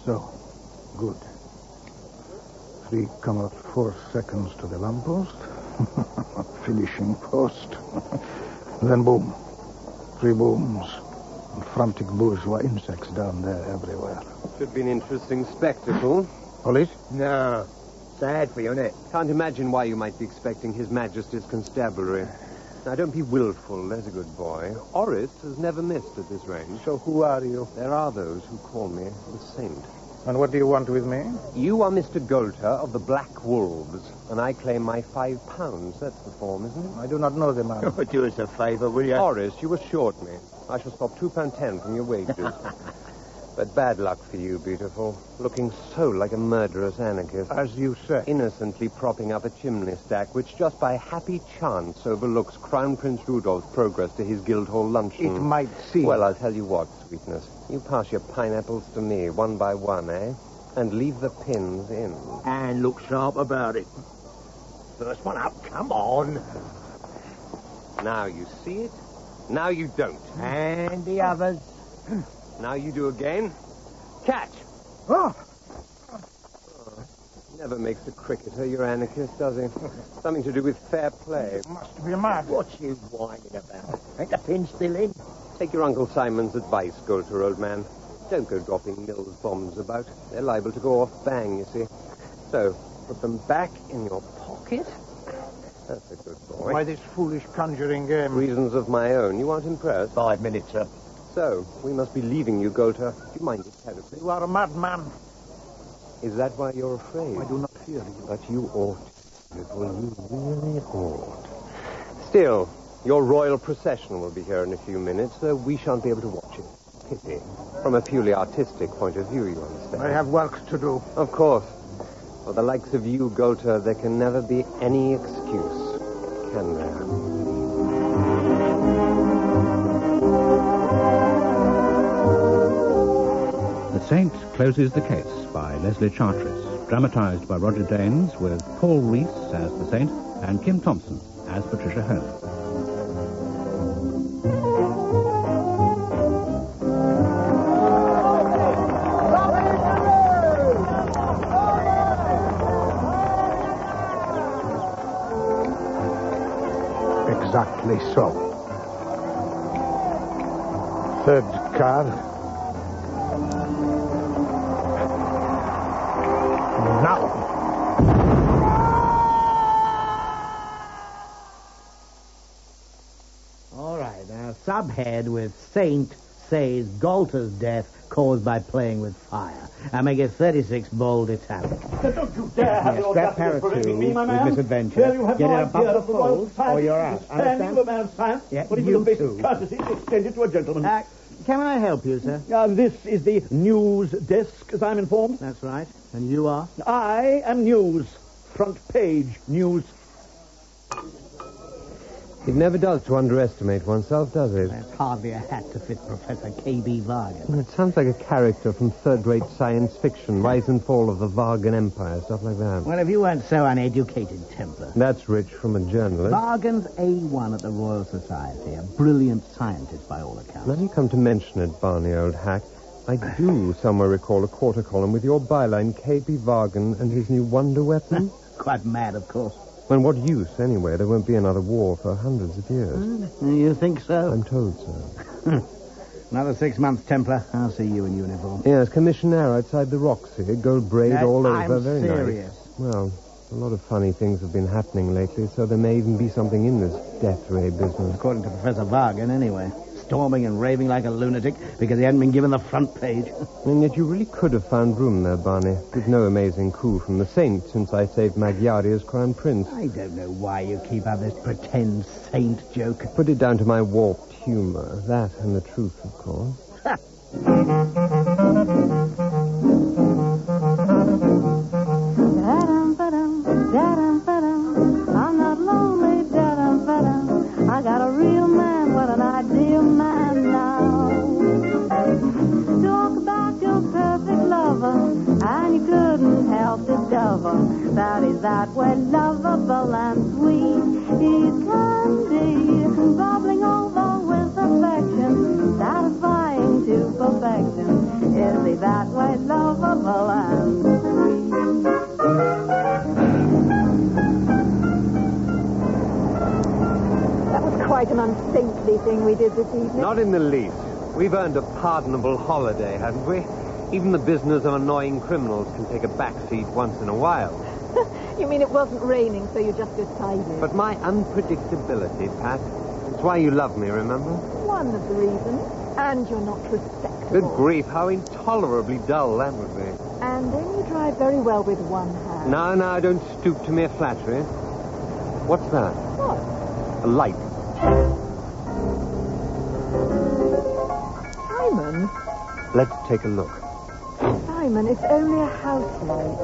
So, good. 3.4 seconds to the lamppost. Finishing post. Then boom. 3 booms. And frantic bourgeois insects down there everywhere. Should be an interesting spectacle. Police? No. Sad for you, isn't it? Can't imagine why you might be expecting His Majesty's Constabulary. Now, don't be willful, there's a good boy. Orist has never missed at this range. So who are you? There are those who call me the Saint. And what do you want with me? You are Mr. Golter of the Black Wolves, and I claim my £5. That's the form, isn't it? I do not know the man. Do us a favour, will you? Orist, you assured me. I shall stop £2.10 from your wages. But bad luck for you, beautiful. Looking so like a murderous anarchist. As you say. Innocently propping up a chimney stack, which just by happy chance overlooks Crown Prince Rudolph's progress to his Guildhall luncheon. It might seem. Well, I'll tell you what, sweetness. You pass your pineapples to me, one by one, eh? And leave the pins in. And look sharp about it. First one up, come on. Now you see it. Now you don't. And the others. Now you do again. Catch! Oh! Never makes a cricketer, your anarchist, does he? Something to do with fair play. Must be mad. What you whining about? Ain't the pin still in? Take your Uncle Simon's advice, Golter, old man. Don't go dropping Mills bombs about. They're liable to go off bang, you see. So, put them back in your pocket. That's a good boy. Why this foolish conjuring game? Reasons of my own. You aren't impressed? 5 minutes, sir. So, we must be leaving you, Golter. Do you mind it terribly? You are a madman. Is that why you're afraid? I do not fear you. But you ought, beautiful. You really ought. Still, your royal procession will be here in a few minutes, so we shan't be able to watch it. Pity. From a purely artistic point of view, you understand. I have work to do. Of course. For the likes of you, Golter, there can never be any excuse, can there? The Saint closes the case by Leslie Charteris, dramatized by Roger Danes with Paul Rees as the Saint and Kim Thompson as Patricia Holmes. Exactly so. Third car. Now. All right, now, subhead with Saint says Golter's death caused by playing with fire. I make it 36 bold italic. Don't you dare have your Scrap justice prohibiting me, my man. with misadventure. Here you have Get no it idea above of the the royal fold, society. or you're out. Standing Understand? of a man's science, Yeah, but even you the basic too. courtesy is extended to a gentleman. Can I help you, sir? This is the news desk, as I'm informed. That's right. And you are? I am news. Front page news. It never does to underestimate oneself, does it? That's hardly a hat to fit Professor K.B. Vargan. It sounds like a character from third-rate science fiction, Rise and Fall of the Vargan Empire, stuff like that. Well, if you weren't so uneducated, Templar. That's rich from a journalist. Vargan's A1 at the Royal Society, a brilliant scientist by all accounts. Now you come to mention it, Barney, old hack. I do somewhere recall a quarter column with your byline, K.B. Vargan and his new wonder weapon. Quite mad, of course. Well, what use, anyway? There won't be another war for hundreds of years. You think so? I'm told so. Another 6 months, Templar. I'll see you in uniform. Yes, commissionaire outside the Roxy, gold braid all over. I'm Very serious. nice. Well, a lot of funny things have been happening lately, so there may even be something in this death ray business. According to Professor Vargan, anyway. Storming and raving like a lunatic because he hadn't been given the front page. And yet you really could have found room there, Barney. With no amazing coup from the Saint since I saved Magyari as Crown Prince. I don't know why you keep up this pretend saint joke. Put it down to my warped humor. That and the truth, of course. I'm not lonely, I got a real man, what an ideal man now. Talk about your perfect lover, and you couldn't help discover that he's that way lovable and sweet. He's candy, bubbling over with affection, satisfying to perfection. Is he that way lovable lovely thing we did this evening? Not in the least. We've earned a pardonable holiday, haven't we? Even the business of annoying criminals can take a backseat once in a while. You mean it wasn't raining, so you just decided? But my unpredictability, Pat, it's why you love me, remember? One of the reasons. And you're not respectable. Good grief, how intolerably dull that would be. And then you drive very well with one hand. Now, don't stoop to mere flattery. What's that? What? A light. Simon? Let's take a look. Simon, it's only a house light.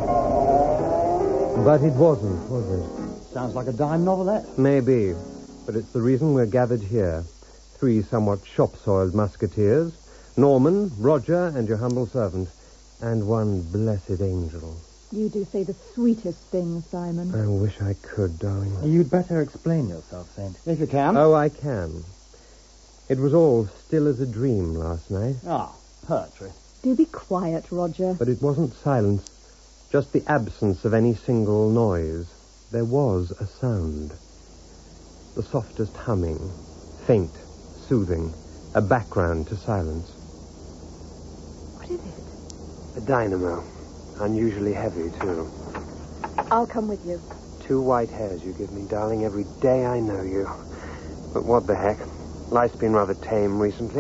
But it wasn't, was it? Sounds like a dime novelette. Maybe, but it's the reason we're gathered here. 3 somewhat shop-soiled musketeers, Norman, Roger, and your humble servant, and one blessed angel. You do say the sweetest things, Simon. I wish I could, darling. You'd better explain yourself, Saint. If you can. Oh, I can. It was all still as a dream last night. Ah, poetry. Do be quiet, Roger. But it wasn't silence, just the absence of any single noise. There was a sound. The softest humming, faint, soothing, a background to silence. What is it? A dynamo. Unusually heavy, too. I'll come with you. 2 white hairs you give me, darling, every day I know you. But what the heck? Life's been rather tame recently.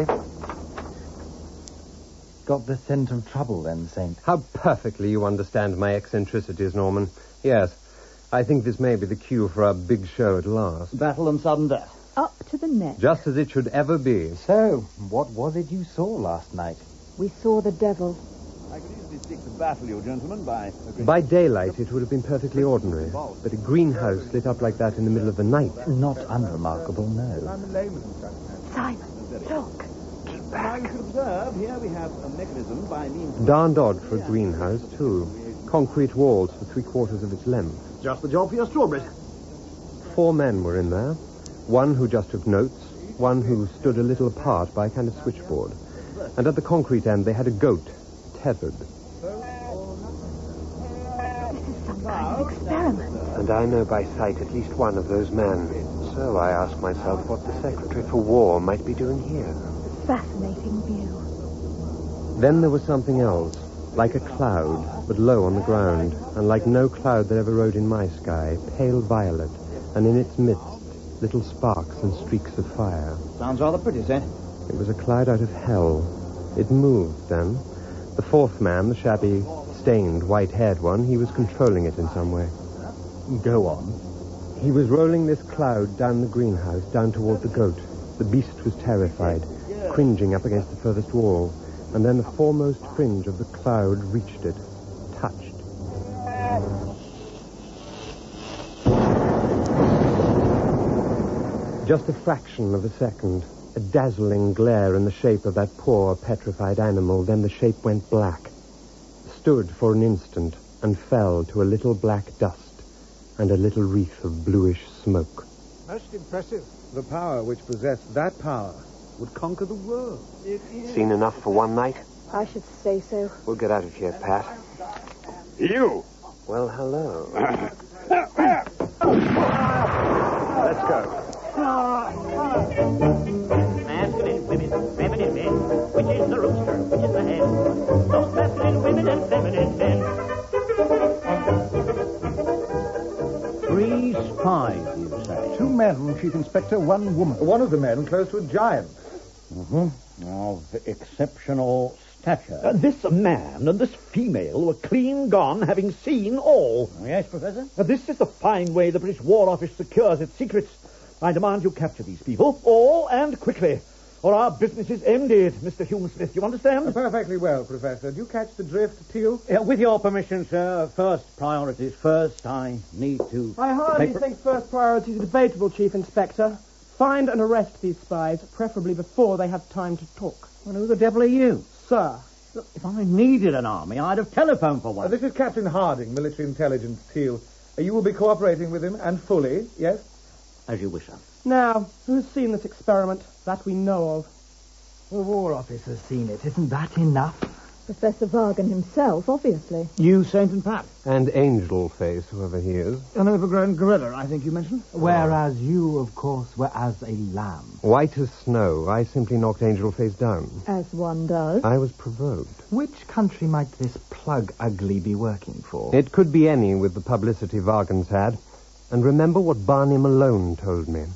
Got the scent of trouble, then, Saint. How perfectly you understand my eccentricities, Norman. Yes, I think this may be the cue for our big show at last. Battle and sudden death. Up to the neck. Just as it should ever be. So, what was it you saw last night? We saw the devil. I could easily seek to baffle you, gentlemen, by... By daylight, it would have been perfectly ordinary. But a greenhouse lit up like that in the middle of the night. Not unremarkable, no. Simon, look. Now you should observe, here we have a mechanism by means of... Darned odd for a greenhouse, too. Concrete walls for 3/4 of its length. Just the job for your strawberries. 4 men were in there. One who just took notes, one who stood a little apart by a kind of switchboard. And at the concrete end, they had a goat, tethered. This is some kind of experiment. And I know by sight at least one of those men. So I ask myself what the Secretary for War might be doing here. Fascinating view. Then there was something else, like a cloud, but low on the ground, and like no cloud that ever rode in my sky, pale violet, and in its midst, little sparks and streaks of fire. Sounds rather pretty, Saint. It was a cloud out of hell. It moved, then. The 4th man, the shabby, stained, white-haired one, he was controlling it in some way. Go on. He was rolling this cloud down the greenhouse, down toward the goat. The beast was terrified, cringing up against the furthest wall, and then the foremost fringe of the cloud reached it, touched. Just a fraction of a second, a dazzling glare in the shape of that poor, petrified animal, then the shape went black, stood for an instant, and fell to a little black dust and a little wreath of bluish smoke. Most impressive. The power which possessed that power would conquer the world. Seen enough for one night? I should say so. We'll get out of here, Pat. You! Well, hello. Let's go. Masculine women, feminine men. Which is the rooster, which is the hen? Those masculine women and feminine men. 3 spies, you say? 2 men, Chief Inspector, 1 woman. One of the men close to a giant. Of exceptional stature. This man and this female were clean gone, having seen all. Yes, Professor? This is the fine way the British War Office secures its secrets. I demand you capture these people, all and quickly, or our business is ended, Mr. Hume Smith. You understand? Perfectly well, Professor. Do you catch the drift, Teal? With your permission, sir, first priorities first. I need to... I hardly think first priority is debatable, Chief Inspector. Find and arrest these spies, preferably before they have time to talk. Well, who the devil are you? Sir. Look, if I needed an army, I'd have telephoned for one. This is Captain Harding, Military Intelligence, Teal. You will be cooperating with him, and fully, yes? As you wish, sir. Now, who's seen this experiment? That we know of. The War Office has seen it. Isn't that enough? Professor Vargan himself, obviously. You, Saint and Pat. And Angel Face, whoever he is. An overgrown gorilla, I think you mentioned. Whereas you, of course, were as a lamb. White as snow. I simply knocked Angel Face down. As one does. I was provoked. Which country might this plug ugly be working for? It could be any with the publicity Vargan's had. And remember what Barney Malone told me.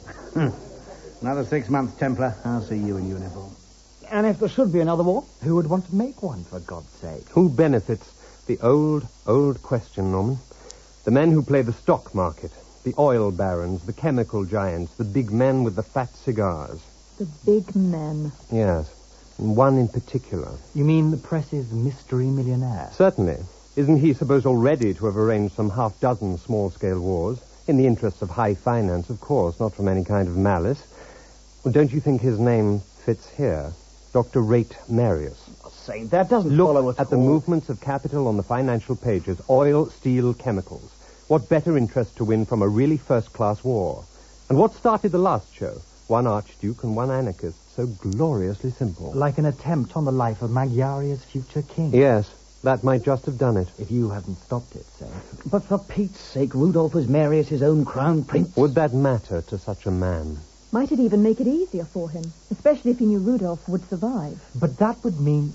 Another 6 months, Templar. I'll see you in uniform. And if there should be another war? Who would want to make one, for God's sake? Who benefits? The old question, Norman. The men who play the stock market, the oil barons, the chemical giants, the big men with the fat cigars. The big men. Yes, and one in particular. You mean the press's mystery millionaire? Certainly. Isn't he supposed already to have arranged some half-dozen small-scale wars? In the interests of high finance, of course, not from any kind of malice. Well, don't you think his name fits here? Dr. Rate Marius. Saint, that doesn't follow Look at the movements of capital on the financial pages. Oil, steel, chemicals. What better interest to win from a really first-class war? And what started the last show? One archduke and one anarchist. So gloriously simple. Like an attempt on the life of Magyaria's future king. Yes, that might just have done it. If you hadn't stopped it, Saint. But for Pete's sake, Rudolph was Marius' own crown prince. Would that matter to such a man? Might it even make it easier for him, especially if he knew Rudolph would survive? But that would mean...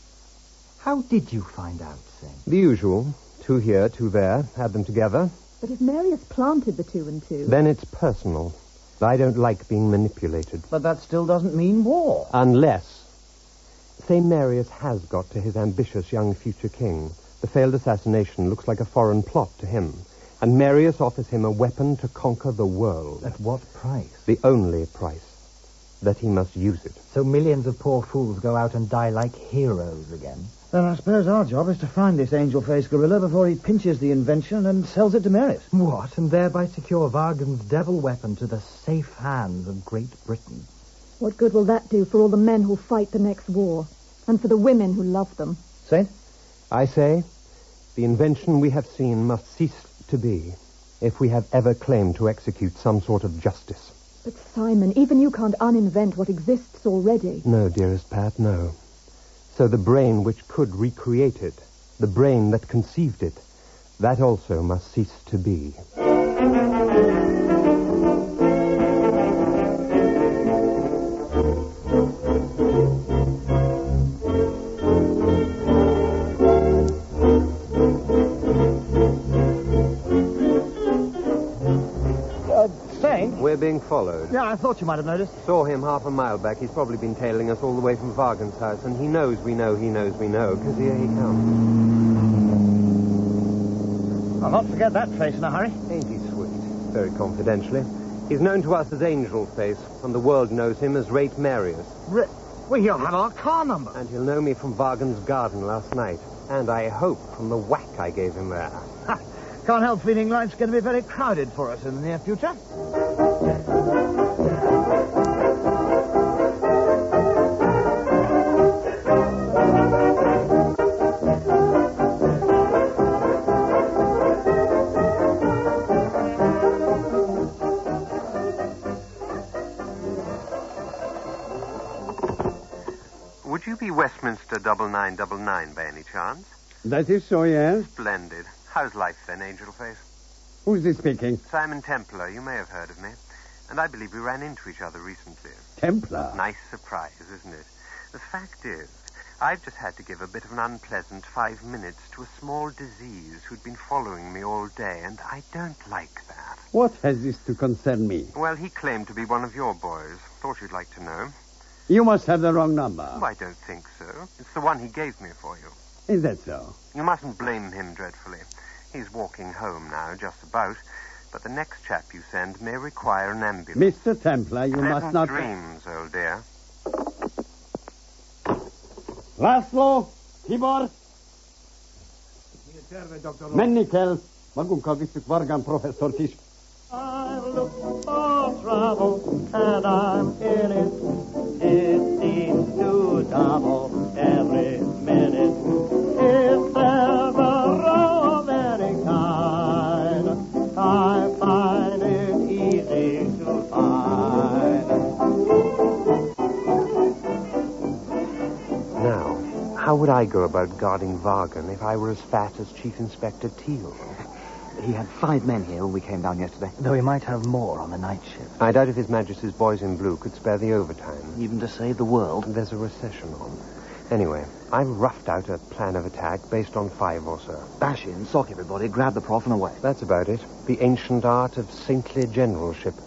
How did you find out, Saint? The usual. 2 here, 2 there. Add them together. But if Marius planted the 2 and 2... Then it's personal. I don't like being manipulated. But that still doesn't mean war. Unless... Say Marius has got to his ambitious young future king. The failed assassination looks like a foreign plot to him. And Marius offers him a weapon to conquer the world. At what price? The only price. That he must use it. So millions of poor fools go out and die like heroes again. Then I suppose our job is to find this angel-faced gorilla before he pinches the invention and sells it to Marius. What? And thereby secure Vargan's devil weapon to the safe hands of Great Britain. What good will that do for all the men who'll fight the next war? And for the women who love them? Saint? I say, the invention we have seen must cease to be if we have ever claimed to execute some sort of justice. But Simon, even you can't uninvent what exists already. No, dearest Pat, no. So the brain which could recreate it, the brain that conceived it, that also must cease to be. We're being followed. Yeah, I thought you might have noticed. Saw him half a mile back. He's probably been tailing us all the way from Vargan's house, and he knows we know, because here he comes. I'll not forget that face in a hurry. Ain't he sweet? Very confidentially. He's known to us as Angel Face, and the world knows him as Rate Marius. Well, he'll have our car number. And he'll know me from Vargan's garden last night. And I hope from the whack I gave him there. Can't help feeling life's going to be very crowded for us in the near future. Would you be Westminster 9999 by any chance? That is so, yes. Splendid. How's life then, Angel Face? Who's this speaking? Simon Templar. You may have heard of me. And I believe we ran into each other recently. Templar? Nice surprise, isn't it? The fact is, I've just had to give a bit of an unpleasant 5 minutes to a small disease who'd been following me all day, and I don't like that. What has this to concern me? Well, he claimed to be one of your boys. Thought you'd like to know. You must have the wrong number. Oh, I don't think so. It's the one he gave me for you. Is that so? You mustn't blame him dreadfully. He's walking home now, just about. But the next chap you send may require an ambulance. Mr. Templar, you must not... dreams, old dear. Laszlo, Tibor. Mennikel. Magunkkal visszük Vargan professzort is. I look for trouble, and I'm in it. It seems to double every minute. If there's a row of any kind, I find it easy to find. Now, How would I go about guarding Vargan if I were as fat as Chief Inspector Teal? He had 5 men here when we came down yesterday, though he might have more on the night shift. I doubt if His Majesty's boys in blue could spare the overtime. Even to save the world? There's a recession on. Anyway, I've roughed out a plan of attack based on 5 or so. Bash in, sock everybody, grab the prof and away. That's about it. The ancient art of saintly generalship.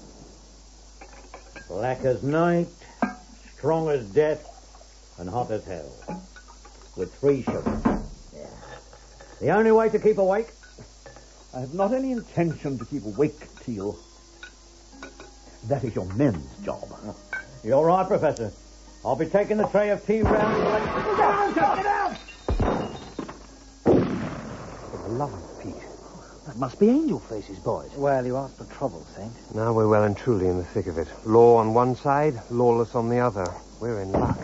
Black as night, strong as death, and hot as hell. With 3 sugars. Yeah. The only way to keep awake. I have not any intention to keep awake, Teal. That is your men's job. You're right, Professor. I'll be taking the tray of tea round. Get down! Get down! For the love of Pete. That must be Angel Face's boys. Well, you asked for trouble, Saint. Now we're well and truly in the thick of it. Law on one side, lawless on the other. We're in luck.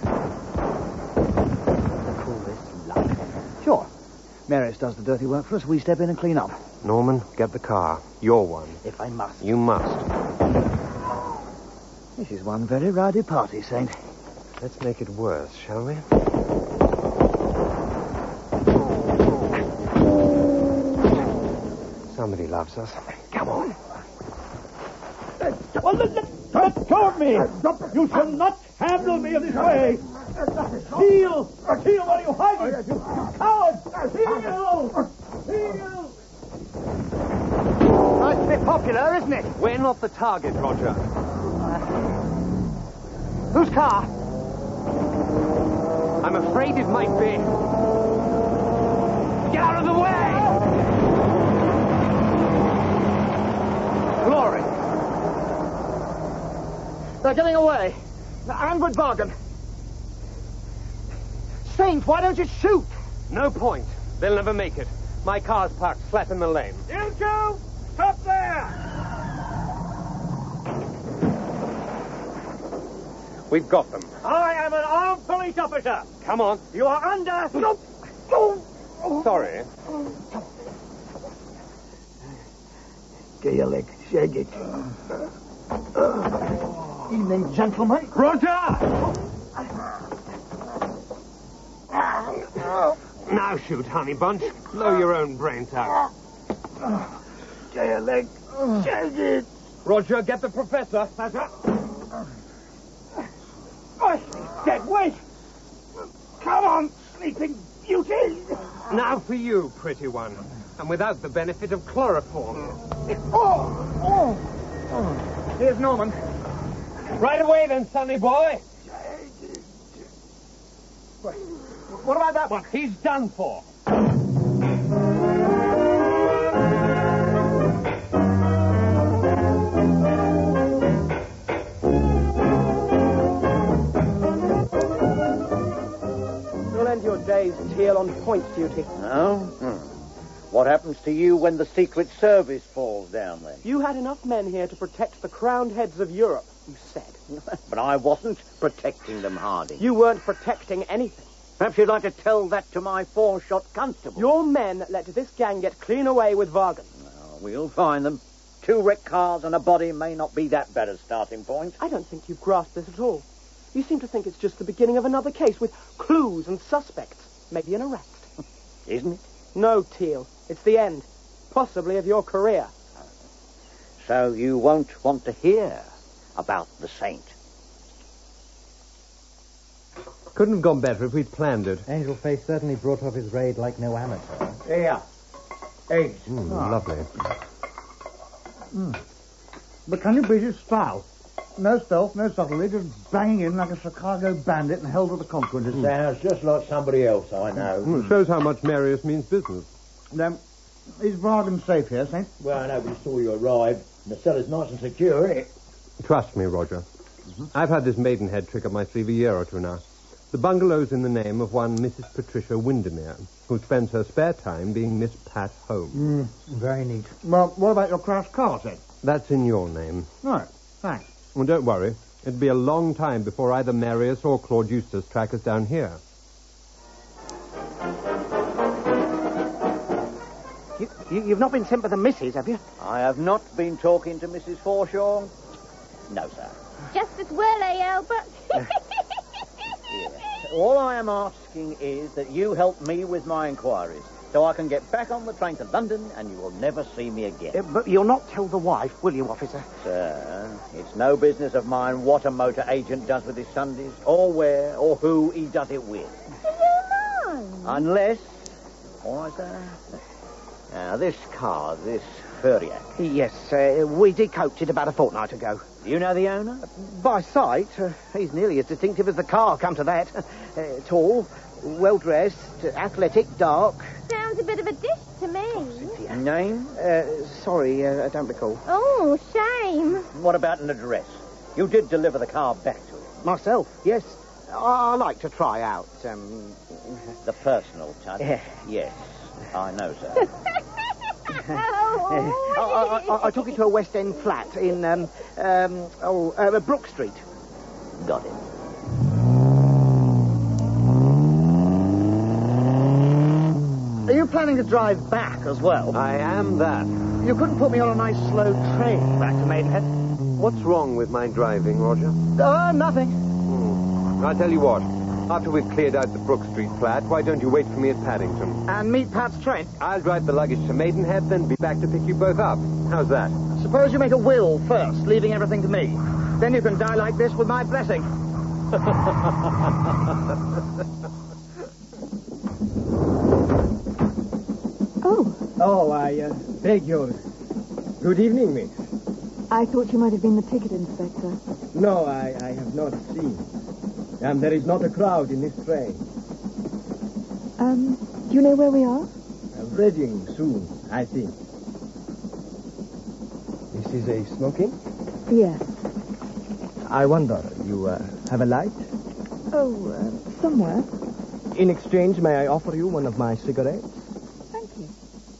Call this luck. Sure. Marius does the dirty work for us. We step in and clean up. Norman, get the car. You're one. If I must. You must. This is one very rowdy party, Saint. Let's make it worse, shall we? Somebody loves us. Come on. Let go of me! You shall not handle me in this way! Teal! Teal, what are you hiding? You coward! Teal! Teal! Nice to be popular, isn't it? We're not the target, Roger. Whose car? I'm afraid it might be. Get out of the way! Glory. They're getting away. And with Vargan. Saint, why don't you shoot? No point. They'll never make it. My car's parked flat in the lane. You two! Stop there! We've got them. I am an armed police officer. Come on. You are under... Sorry. Get your leg. Shake it. Evening, gentlemen. Roger! Now shoot, honey bunch. Blow your own brains out. Get your leg. Shake it. Roger, get the professor. That's it. Oh, he's dead. Wait. Come on, sleeping beauty. Now for you, pretty one. And without the benefit of chloroform. Here's Norman. Right away then, sonny boy. What about that one? He's done for. You'll end your days, Teal, on point duty. No? What happens to you when the Secret Service falls down, then? You had enough men here to protect the crowned heads of Europe, you said. But I wasn't protecting them, Harding. You weren't protecting anything. Perhaps you'd like to tell that to my 4-shot constable. Your men let this gang get clean away with Vargan. Well, we'll find them. 2 wrecked cars and a body may not be that bad a starting point. I don't think you grasp this at all. You seem to think it's just the beginning of another case with clues and suspects. Maybe an arrest. Isn't it? No, Teal. It's the end. Possibly of your career. So you won't want to hear about the Saint. Couldn't have gone better if we'd planned it. Angel Face certainly brought off his raid like no amateur. Yeah. Eggs. Lovely. But can you beat his style? No stealth, no subtlety, just banging in like a Chicago bandit and held to the consequences. Sounds just like somebody else I know. Shows how much Marius means business. Then, is Vargan safe here, Saint? Well, nobody saw you arrive. And the cellar's nice and secure, isn't it? Trust me, Roger. I've had this Maidenhead trick up my sleeve a year or two now. The bungalow's in the name of one Mrs. Patricia Windermere, who spends her spare time being Miss Pat Holmes. Very neat. Well, what about your crashed car, Saint? That's in your name. Right, thanks. Well, don't worry. It'll be a long time before either Marius or Claude Eustace track us down here. You've not been sent by the missus, have you? I have not been talking to Mrs. Forshaw. No, sir. Just as well, eh, Albert? All I am asking is that you help me with my inquiries, so I can get back on the train to London and you will never see me again. But you'll not tell the wife, will you, officer? Sir, it's no business of mine what a motor agent does with his Sundays, or where, or who he does it with. Unless... All right, sir? Now, this car, this Furiac. Yes, we decoached it about a fortnight ago. Do you know the owner? By sight. He's nearly as distinctive as the car, come to that. Tall, well-dressed, athletic, dark. Sounds a bit of a dish to me. Name? Sorry, I don't recall. Oh, shame. What about an address? You did deliver the car back to him. Myself, yes. I like to try out, The personal touch? Yes, I know, sir. I took it to a West End flat in, Brook Street. Got it. Are you planning to drive back as well? I am that. You couldn't put me on a nice slow train back to Maidenhead? What's wrong with my driving, Roger? Nothing. I'll tell you what. After we've cleared out the Brook Street flat, why don't you wait for me at Paddington? And meet Pat's train? I'll drive the luggage to Maidenhead, then be back to pick you both up. How's that? Suppose you make a will first, leaving everything to me. Then you can die like this with my blessing. Oh, I beg your... Good evening, miss. I thought you might have been the ticket inspector. No, I have not seen. And there is not a crowd in this train. Do you know where we are? Reading soon, I think. This is a smoking? Yes. I wonder, you have a light? Oh, somewhere. In exchange, may I offer you one of my cigarettes? Thank you.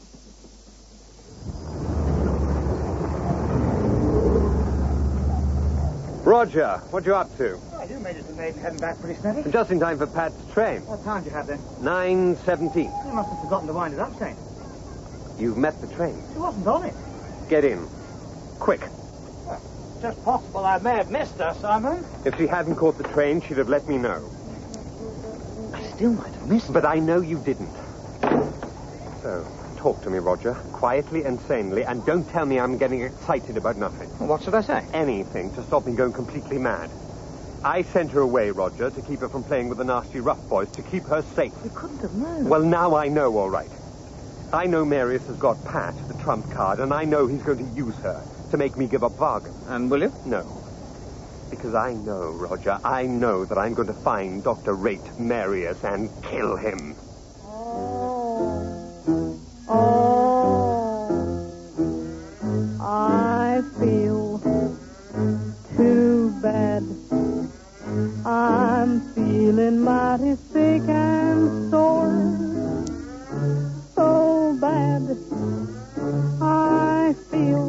Roger, what you up to? Oh, you made it to Maidenhead and back pretty steady. Just in time for Pat's train. What time did you have then? 9:17. You must have forgotten to wind it up, Saint. You've met the train. She wasn't on it. Get in. Quick. Well, it's just possible I may have missed her, Simon. If she hadn't caught the train, she'd have let me know. I still might have missed her. But I know you didn't. So, talk to me, Roger. Quietly and sanely, and don't tell me I'm getting excited about nothing. Well, what should I say? Anything to stop me going completely mad. I sent her away, Roger, to keep her from playing with the nasty rough boys, to keep her safe. You couldn't have known. Well, now I know, all right. I know Marius has got Pat, the trump card, and I know he's going to use her to make me give up Vargan. And will you? No. Because I know, Roger, I know that I'm going to find Dr. Rate Marius and kill him. I feel too bad. I'm feeling mighty sick and sore. So bad. I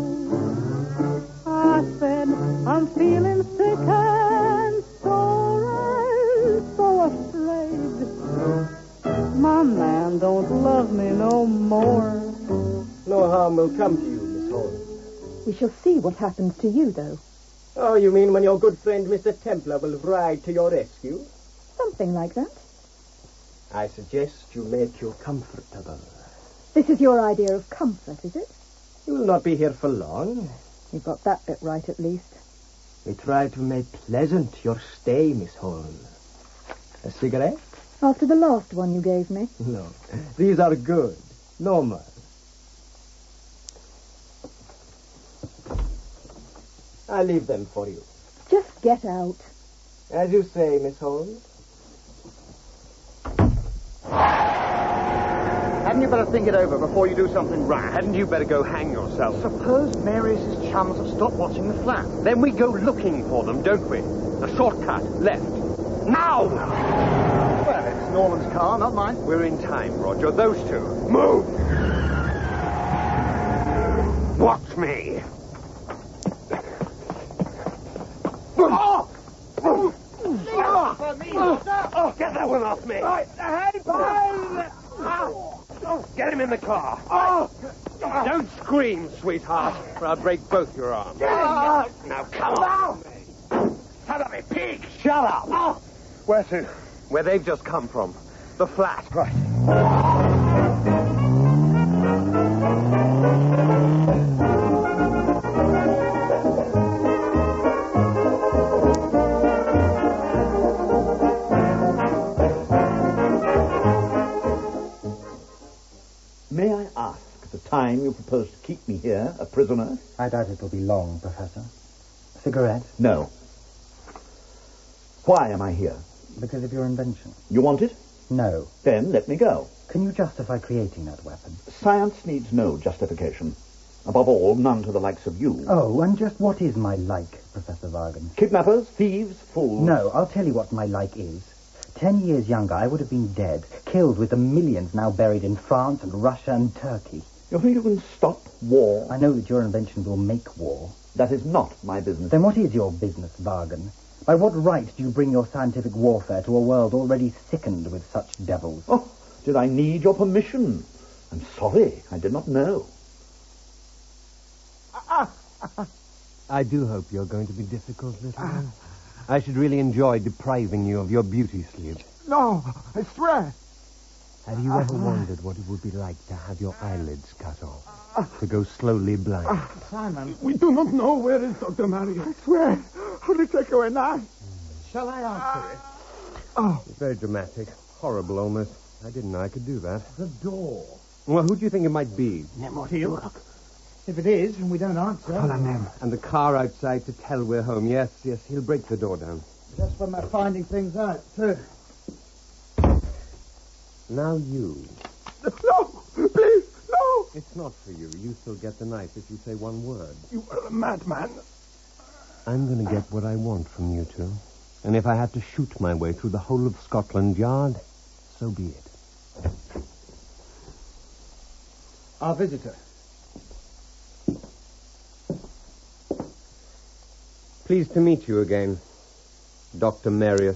said I'm feeling sick and sore and so afraid. My man don't love me no more. No harm will come to you, Miss Holmes. We shall see what happens to you, though. Oh, you mean when your good friend Mr. Templar will ride to your rescue? Something like that. I suggest you make you comfortable. This is your idea of comfort, is it? You will not be here for long. You've got that bit right, at least. We try to make pleasant your stay, Miss Holmes. A cigarette? After the last one you gave me? No. These are good. No more. I leave them for you. Just get out. As you say, Miss Holmes. Hadn't you better think it over before you do something rash? Hadn't you better go hang yourself? Suppose Marius's chums have stopped watching the flat. Then we go looking for them, don't we? A shortcut, left. Now! Well, it's Norman's car, not mine. We're in time, Roger. Those two. Move! Watch me. Get that one off me. Get him in the car. Don't scream, sweetheart, or I'll break both your arms. Now, come on. Son of a pig. Shut up. Where to? Where they've just come from. The flat. Right. May I ask the time you propose to keep me here, a prisoner? I doubt it'll be long, Professor. Cigarette? No. Why am I here? Because of your invention. You want it? No. Then let me go. Can you justify creating that weapon? Science needs no justification. Above all, none to the likes of you. Oh, and just what is my like, Professor Vargan? Kidnappers, thieves, fools. No, I'll tell you what my like is. 10 years younger, I would have been dead, killed with the millions now buried in France and Russia and Turkey. You think you can stop war? I know that your invention will make war. That is not my business. Then what is your business, Vargan? By what right do you bring your scientific warfare to a world already sickened with such devils? Oh, did I need your permission? I'm sorry, I did not know. I do hope you're going to be difficult, little one. I should really enjoy depriving you of your beauty sleep. No, I swear. Have you ever wondered what it would be like to have your eyelids cut off? To go slowly blind? Simon. We do not know where is Dr. Marius. I swear. Only take away now. Shall I answer it? Oh. It's very dramatic. Horrible, almost. I didn't know I could do that. The door. Well, who do you think it might be? Nemotil. If it is, and we don't answer... And the car outside to tell we're home. Yes, he'll break the door down. Just when we're finding things out, too. Now you. No, please, no! It's not for you. You still get the knife if you say one word. You are a madman. I'm going to get what I want from you two. And if I have to shoot my way through the whole of Scotland Yard, so be it. Our visitor. Pleased to meet you again, Dr. Marius.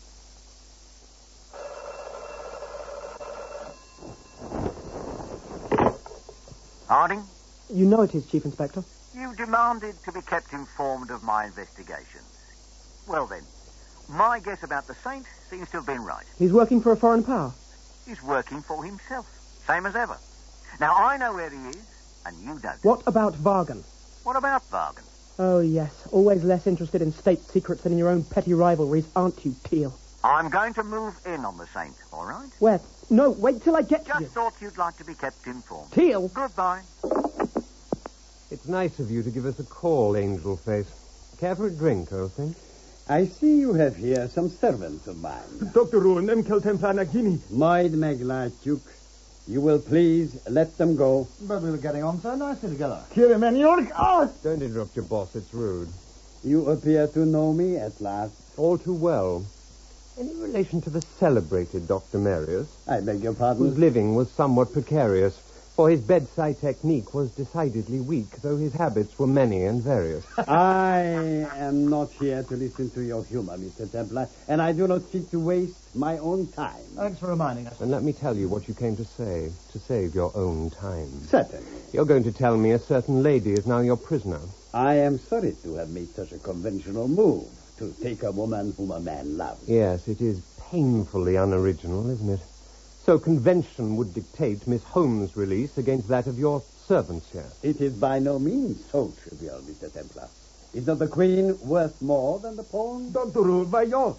Harding? You know it is, Chief Inspector. You demanded to be kept informed of my investigations. Well then, my guess about the Saint seems to have been right. He's working for a foreign power. He's working for himself, same as ever. Now, I know where he is, and you don't. What about Vargan? What about Vargan? Oh, yes. Always less interested in state secrets than in your own petty rivalries, aren't you, Teal? I'm going to move in on the Saint, all right? Where? No, wait till I get to you. Just thought you'd like to be kept informed. Teal! Goodbye. It's nice of you to give us a call, Angel Face. Care for a drink, old thing? I see you have here some servants of mine. Dr. Ruin, Emkel Templar Nagini. Maid Megla, Duke. You will please let them go. But we were getting on so nicely together. Kill him, and you're... Oh! Don't interrupt your boss, it's rude. You appear to know me at last. All too well. Any relation to the celebrated Dr. Marius? I beg your pardon? Whose living was somewhat precarious, for his bedside technique was decidedly weak, though his habits were many and various. I am not here to listen to your humor, Mr. Templar, and I do not seek to waste my own time. Thanks for reminding us. And let me tell you what you came to say, to save your own time. Certainly. You're going to tell me a certain lady is now your prisoner. I am sorry to have made such a conventional move, to take a woman whom a man loves. Yes, it is painfully unoriginal, isn't it? So convention would dictate Miss Holmes' release against that of your servants here. It is by no means so trivial, Mr. Templar. Is not the Queen worth more than the pawn? Dr. Rule, by yours.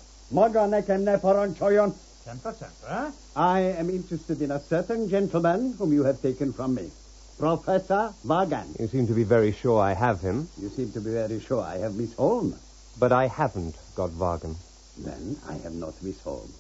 I am interested in a certain gentleman whom you have taken from me. Professor Vargan. You seem to be very sure I have him. You seem to be very sure I have Miss Holmes. But I haven't got Vargan. Then I have not Miss Holmes.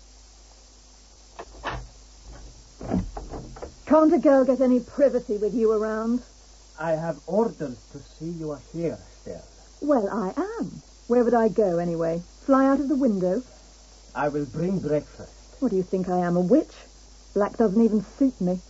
Can't a girl get any privacy with you around? I have orders to see you are here still. Well, I am. Where would I go, anyway? Fly out of the window? I will bring breakfast. What do you think I am, a witch? Black doesn't even suit me.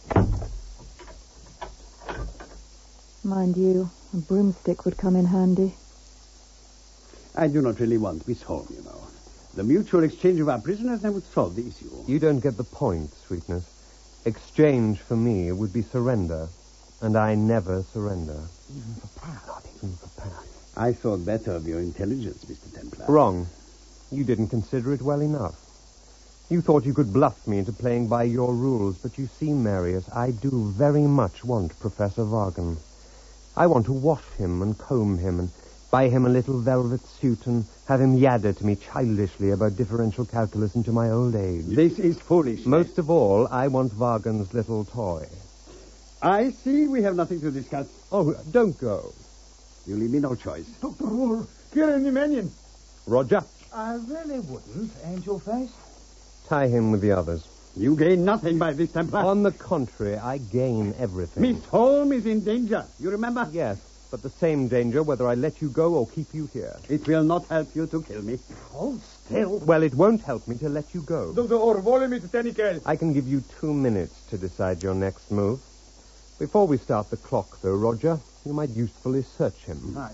Mind you, a broomstick would come in handy. I do not really want Miss Holmes, you know. The mutual exchange of our prisoners, that would solve the issue. You don't get the point, sweetness. Exchange for me would be surrender, and I never surrender. Even for power. Not even for power. I thought better of your intelligence, Mr. Templar. Wrong. You didn't consider it well enough. You thought you could bluff me into playing by your rules, but you see, Marius, I do very much want Professor Vargan. I want to wash him and comb him and buy him a little velvet suit and have him yadder to me childishly about differential calculus into my old age. This is foolish. Most of all, I want Vargan's little toy. I see we have nothing to discuss. Oh, don't go. You leave me no choice. Dr. Roll, get in the minion. Roger. I really wouldn't, Angel Face. Tie him with the others. You gain nothing by this, Templar. On the contrary, I gain everything. Miss Holmes is in danger. You remember? Yes, but the same danger whether I let you go or keep you here. It will not help you to kill me. Hold still. Well, it won't help me to let you go. I can give you 2 minutes to decide your next move. Before we start the clock, though, Roger, you might usefully search him. Nice.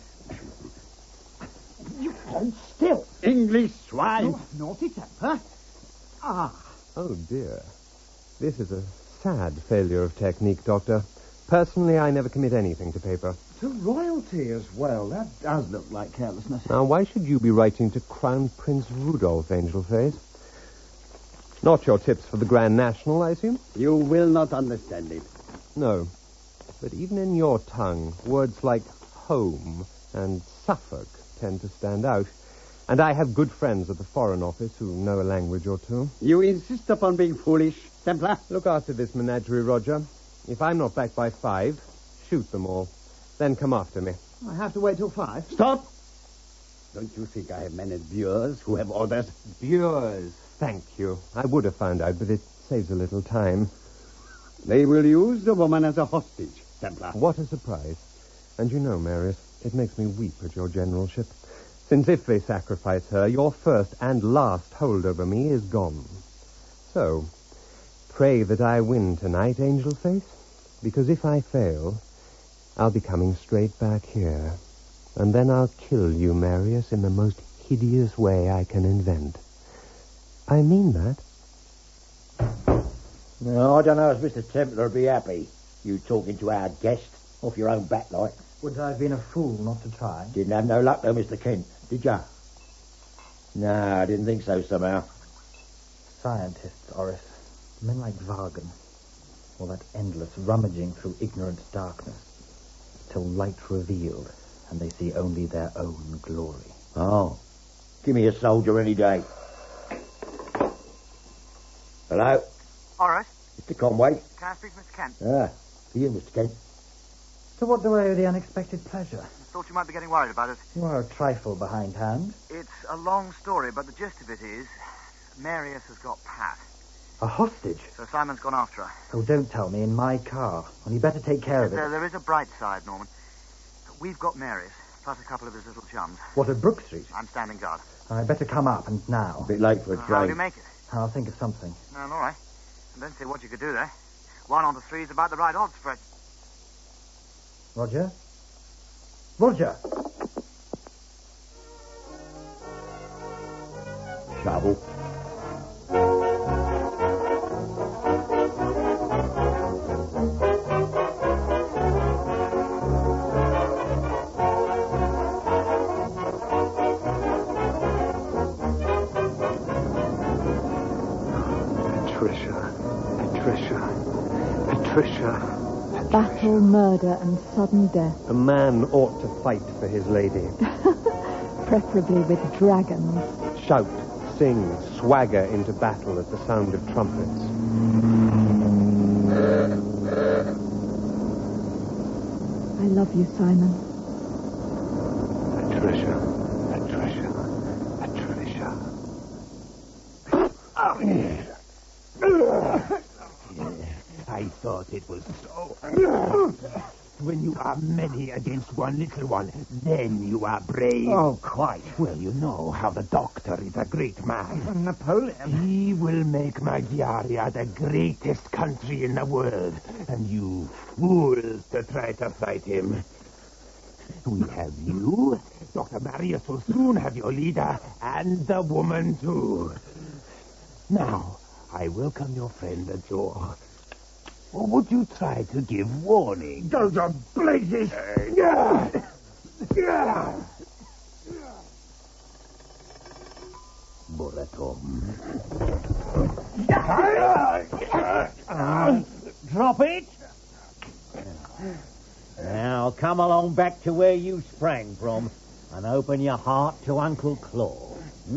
You hold still. English swine. Oh, naughty temper. Ah. Oh, dear. This is a sad failure of technique, Doctor. Personally, I never commit anything to paper. To royalty as well. That does look like carelessness. Now, why should you be writing to Crown Prince Rudolph, Angel Face? Not your tips for the Grand National, I assume? You will not understand it. No. But even in your tongue, words like home and Suffolk tend to stand out. And I have good friends at the Foreign Office who know a language or two. You insist upon being foolish, Templar? Look after this menagerie, Roger. If I'm not back by 5, shoot them all. Then come after me. I have to wait till 5. Stop! Don't you think I have men at Bures who have orders? Bures. Thank you. I would have found out, but it saves a little time. They will use the woman as a hostage, Templar. What a surprise. And you know, Marius, it makes me weep at your generalship. Since if they sacrifice her, your first and last hold over me is gone. So, pray that I win tonight, Angel Face, because if I fail, I'll be coming straight back here. And then I'll kill you, Marius, in the most hideous way I can invent. I mean that. No, I don't know if Mr. Templar would be happy. You talking to our guest off your own back like. Would I have been a fool not to try? Didn't have no luck though, Mr. Kent, did ya? No, I didn't think so somehow. Scientists, Oris. Men like Vargan. All that endless rummaging through ignorant darkness. Till light revealed, and they see only their own glory. Oh. Give me a soldier any day. Hello? All right. Mr. Conway? Can I speak to Mr. Kent? Ah, for you, Mr. Kent. To what do I owe the unexpected pleasure? Thought you might be getting worried about it. You are a trifle behindhand. It's a long story, but the gist of it is Marius has got Pat. A hostage? So Simon's gone after her. Oh, don't tell me, in my car. Well, you better take care of it. There is a bright side, Norman. We've got Marius, plus a couple of his little chums. What, at Brook Street? I'm standing guard. I'd better come up, and now. A bit late for a train. How do you make it? I'll think of something. All right. And don't say what you could do there. 1 on 3 is about the right odds for it. Roger? Roger! Shovel. Patricia. Battle, murder, and sudden death. A man ought to fight for his lady. Preferably with dragons. Shout, sing, swagger into battle at the sound of trumpets. I love you, Simon. Patricia. I thought it was so. When you are many against one little one, then you are brave. Oh, quite. Well, you know how the doctor is a great man. Napoleon. He will make Magyaria the greatest country in the world, and you fools to try to fight him. We have you. Dr. Marius will soon have your leader, and the woman, too. Now, I welcome your friend at door. Or would you try to give warning? Go to blazes! Buratom. come along back to where you sprang from and open your heart to Uncle Claw.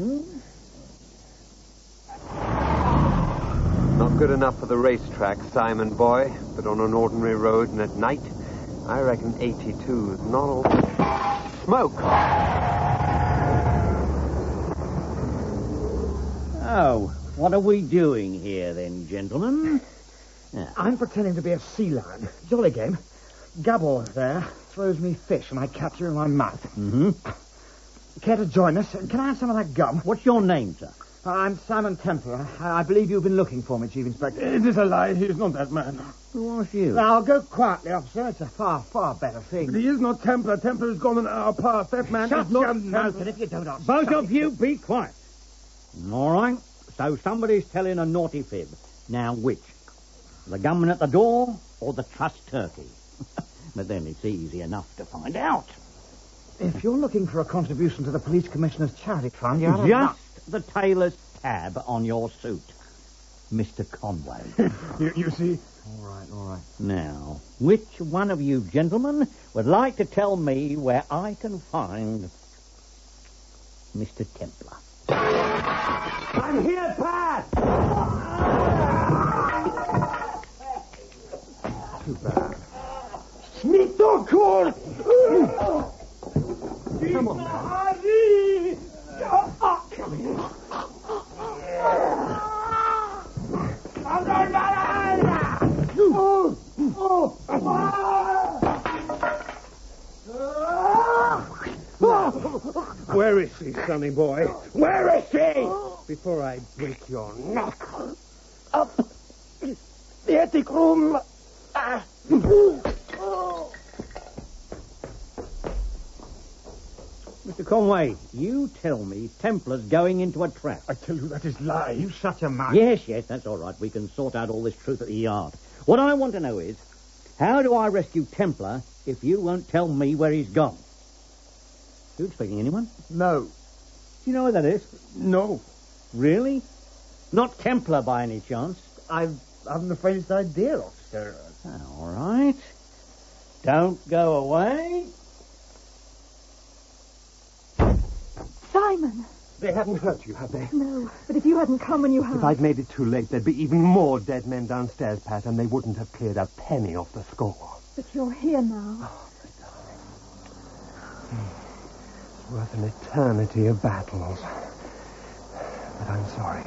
Not good enough for the racetrack, Simon boy, but on an ordinary road and at night, I reckon 82 is not all... Smoke! Oh, what are we doing here then, gentlemen? I'm pretending to be a sea lion. Jolly game. Gabor there throws me fish and I catch you in my mouth. Mm-hmm. Care to join us? Can I have some of that gum? What's your name, sir? I'm Simon Templar. I believe you've been looking for me, Chief Inspector. It is a lie. He is not that man. Who asked you? Now, go quietly, officer. It's a far, far better thing. But he is not Templar. Templar has gone an hour past. That man Shut is not your Templar. mouth, and if you don't answer... Both of you, be quiet. All right. So somebody's telling a naughty fib. Now, which? The gunman at the door or the trussed turkey? But then it's easy enough to find out. If you're looking for a contribution to the police commissioner's charity fund, you're just the tailor's tab on your suit, Mr. Conway. You see? All right. Now, which one of you gentlemen would like to tell me where I can find Mr. Templar? I'm here, Pat! Too bad. Smitokor! Come on, man. Come here. Where is he, sonny boy? Where is he? Before I break your neck. Up the attic room. Mr. Conway, you tell me Templar's going into a trap. I tell you, that is lies. You shut your mouth. Yes, that's all right. We can sort out all this truth at the yard. What I want to know is, how do I rescue Templar if you won't tell me where he's gone? You expecting anyone? No. Do you know where that is? No. Really? Not Templar by any chance? I haven't the faintest idea, officer. All right. Don't go away. Simon! They haven't hurt you, have they? No, but if you hadn't come when you had... If I'd made it too late, there'd be even more dead men downstairs, Pat, and they wouldn't have cleared a penny off the score. But you're here now. It's worth an eternity of battles. But I'm sorry.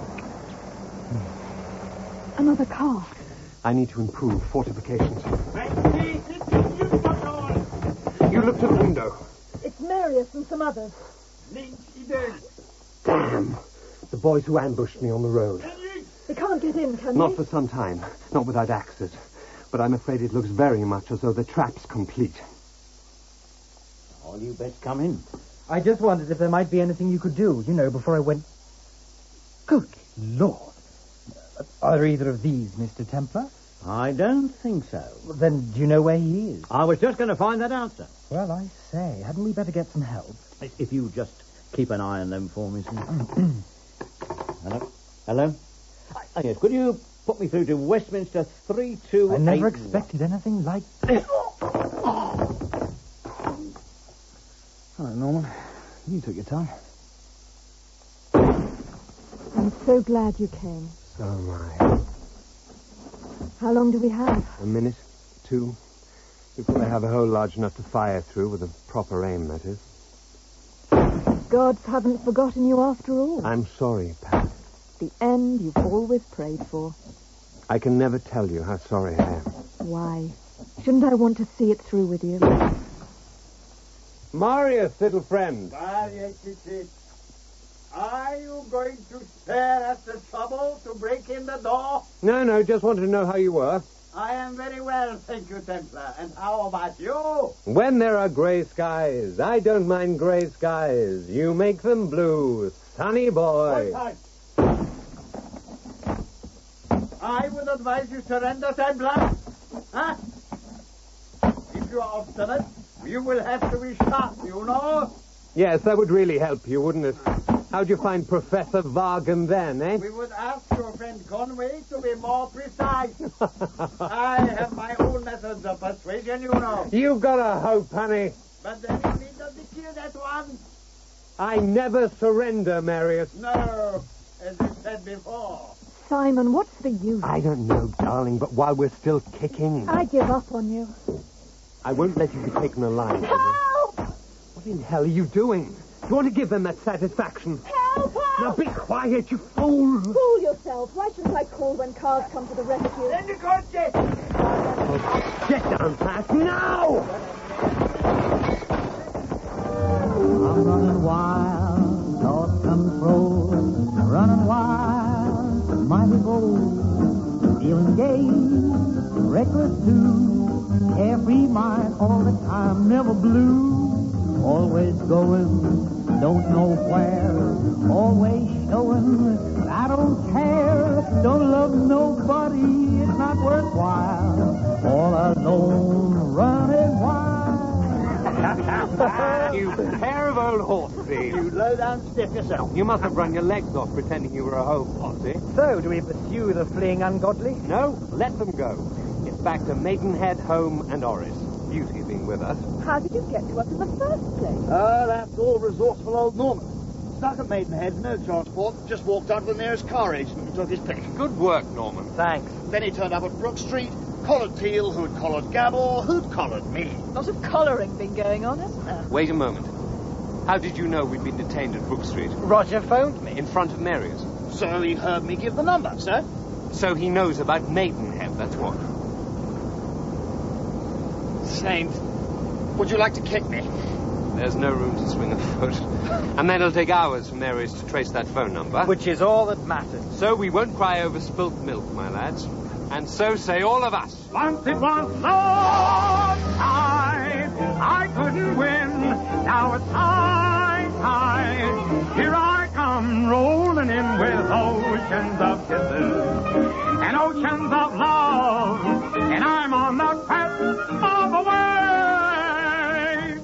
Another car. I need to improve fortifications. You looked at the window. It's Marius and some others. Damn! The boys who ambushed me on the road. They can't get in, can Not they? for some time. Not without axes. But I'm afraid it looks very much as though the trap's complete. All you best come in. I just wondered if there might be anything you could do, before I went... Good Lord. Are either of these Mr. Templar? I don't think so. Well, then, do you know where he is? I was just going to find that out, sir. Well, I say, hadn't we better get some help? If you just keep an eye on them for me, sir. Hello? Yes, could you put me through to Westminster 328... I never expected anything like this. Hello, Norman. You took your time. I'm so glad you came. So am I. How long do we have? A minute, two, before I have a hole large enough to fire through with a proper aim, that is. Gods haven't forgotten you after all. I'm sorry, Pat. The end you've always prayed for. I can never tell you how sorry I am. Why? Shouldn't I want to see it through with you? Marius, little friend. Are you going to spare us the trouble to break in the door? No, just wanted to know how you were. I am very well, thank you, Templar. And how about you? When there are gray skies, I don't mind gray skies. You make them blue, sunny boy. I would advise you surrender, Templar. Huh? If you are obstinate, you will have to be shot, you know. Yes, that would really help you, wouldn't it? How'd you find Professor Vargan then, eh? We would ask your friend Conway to be more precise. I have my own methods of persuasion, you know. You've got a hope, honey. But then you need not be killed at once. I never surrender, Marius. No, as you said before. Simon, what's the use? I don't know, darling, but while we're still kicking... I give up on you. I won't let you be taken alive. Help! What in hell are you doing? Do you want to give them that satisfaction? Help! Now be quiet, you fool! Fool yourself. Why shouldn't I call when cars come to the rescue? Get down fast now! I'm running wild, lost control, running wild, mighty bold, feeling gay, reckless too, carefree mind all the time, never blue, always going, don't know where, always showing, but I don't care, don't love nobody, it's not worthwhile, all alone, running wild. You pair of old horses. You low-down stiff yourself. You must have run your legs off pretending you were a home posse. So, do we pursue the fleeing ungodly? No, let them go. It's back to Maidenhead, Home, and Oris. Beauty being with us. How did you get to us in the first place? That's all resourceful old Norman. Stuck at Maidenhead, no transport, just walked out to the nearest car agent and took his pick. Good work, Norman. Thanks. Then he turned up at Brook Street, collared Teal, who'd collared Gabor, who'd collared me. Lot of collaring been going on, hasn't there? Wait a moment. How did you know we'd been detained at Brook Street? Roger phoned me. In front of Mary's. So he heard me give the number, sir. So he knows about Maidenhead, that's what. Saint, would you like to kick me? There's no room to swing a foot. And then it'll take hours for Mary's to trace that phone number. Which is all that matters. So we won't cry over spilt milk, my lads. And so say all of us. Once it was so tight, I couldn't win. Now it's high. Here I come, rolling in with oceans of kisses and oceans of love, and I'm on the crest of a wave.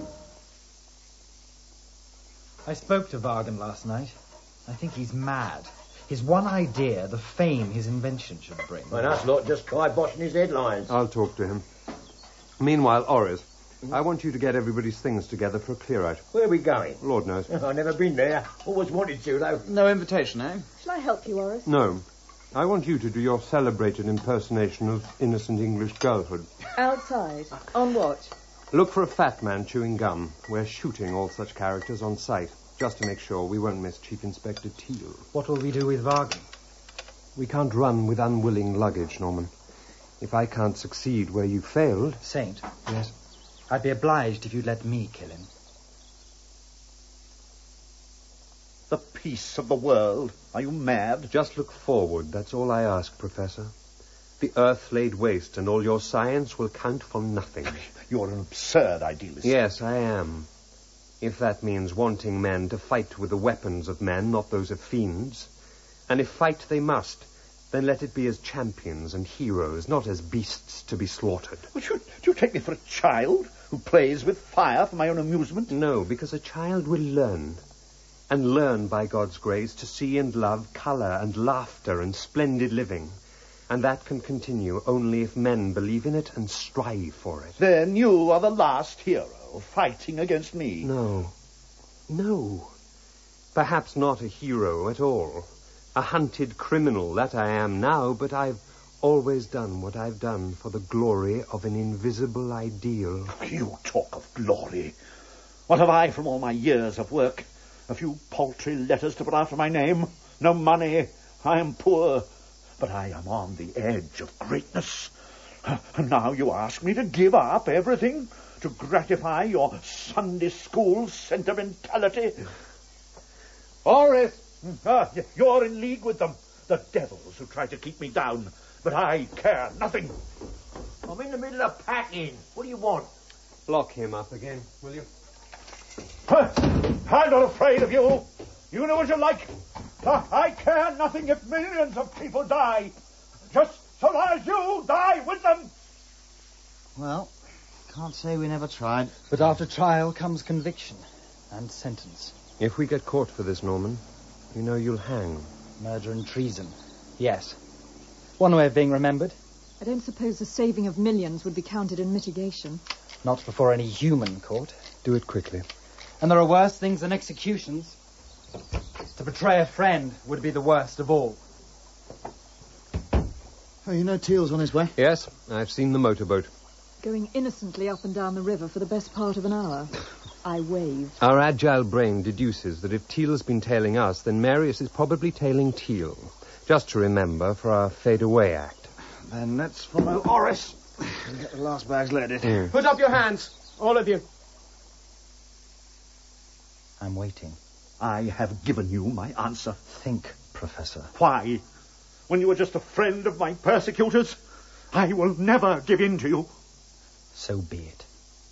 I spoke to Vargan last night. I think he's mad. His one idea, the fame his invention should bring. Well, that's not just kiboshing his headlines. I'll talk to him. Meanwhile, Oris, I want you to get everybody's things together for a clear-out. Where are we going? Lord knows. I've never been there. Always wanted to, though. No invitation, eh? Shall I help you, Horace? No. I want you to do your celebrated impersonation of innocent English girlhood. Outside? On what? Look for a fat man chewing gum. We're shooting all such characters on sight, just to make sure we won't miss Chief Inspector Teal. What will we do with Vargan? We can't run with unwilling luggage, Norman. If I can't succeed where you failed... Saint? Yes? I'd be obliged if you'd let me kill him. The peace of the world. Are you mad? Just look forward, that's all I ask, Professor. The earth laid waste, and all your science will count for nothing. You're an absurd idealist. Yes, I am. If that means wanting men to fight with the weapons of men, not those of fiends. And if fight they must, then let it be as champions and heroes, not as beasts to be slaughtered. Do you take me for a child who plays with fire for my own amusement? No, because a child will learn. And learn, by God's grace, to see and love colour and laughter and splendid living. And that can continue only if men believe in it and strive for it. Then you are the last hero fighting against me. No. Perhaps not a hero at all. A hunted criminal, that I am now, but I've always done what I've done for the glory of an invisible ideal. You talk of glory. What have I from all my years of work? A few paltry letters to put after my name. No money. I am poor. But I am on the edge of greatness. And now you ask me to give up everything to gratify your Sunday school sentimentality. Horace! You're in league with them, the devils who try to keep me down. But I care nothing. I'm in the middle of packing. What do you want? Lock him up again, will you? I'm not afraid of you. You know what you like. I care nothing if millions of people die. Just so long as you die with them. Well, can't say we never tried. But after trial comes conviction and sentence. If we get caught for this, Norman, You know you'll hang. Murder and treason. Yes. One way of being remembered. I don't suppose the saving of millions would be counted in mitigation. Not before any human court. Do it quickly. And there are worse things than executions. To betray a friend would be the worst of all. Oh, you know Teal's on his way? Yes, I've seen the motorboat. Going innocently up and down the river for the best part of an hour. I waved. Our agile brain deduces that if Teal's been tailing us, then Marius is probably tailing Teal. Just to remember for our fade-away act. Then let's follow Horace and get the last bags loaded. Put up your hands, all of you. I'm waiting. I have given you my answer. Think, Professor. Why? When you were just a friend of my persecutors? I will never give in to you. So be it.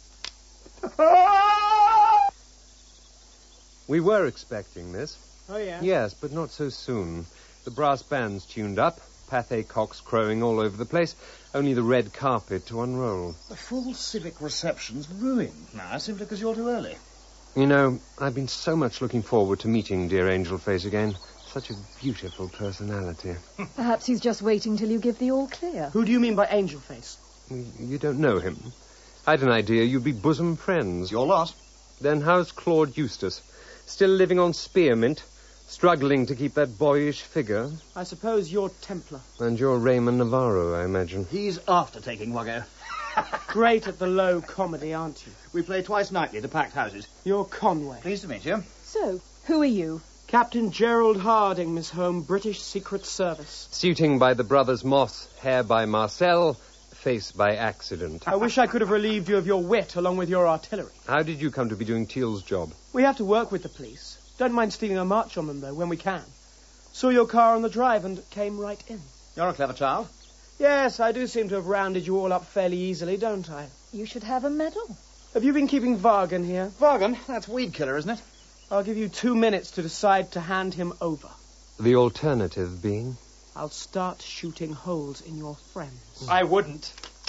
We were expecting this. Oh, yeah? Yes, but not so soon. The brass band's tuned up, Pathé cocks crowing all over the place, only the red carpet to unroll. The full civic reception's ruined now, simply because you're too early. You know, I've been so much looking forward to meeting dear Angel Face again. Such a beautiful personality. Perhaps he's just waiting till you give the all clear. Who do you mean by Angel Face? You don't know him. I'd an idea you'd be bosom friends. Your lot. Then how's Claude Eustace? Still living on spearmint? Struggling to keep that boyish figure? I suppose you're Templar. And you're Raymond Navarro, I imagine. He's after taking Wuggo. Great at the low comedy, aren't you? We play twice nightly at the packed houses. You're Conway. Pleased to meet you. So, who are you? Captain Gerald Harding, Miss Home, British Secret Service. Suiting by the brothers Moss, hair by Marcel, face by accident. I wish I could have relieved you of your wit along with your artillery. How did you come to be doing Teal's job? We have to work with the police. Don't mind stealing a march on them, though, when we can. Saw your car on the drive and came right in. You're a clever child. Yes, I do seem to have rounded you all up fairly easily, don't I? You should have a medal. Have you been keeping Vargan here? Vargan? That's weed killer, isn't it? I'll give you 2 minutes to decide to hand him over. The alternative being? I'll start shooting holes in your friends. I wouldn't.